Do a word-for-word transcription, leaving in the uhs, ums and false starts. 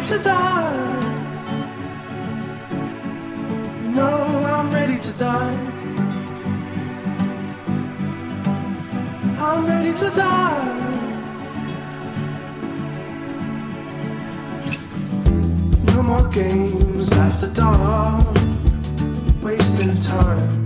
ready to die. No, I'm ready to die. I'm ready to die. No more games after dark, wasting time.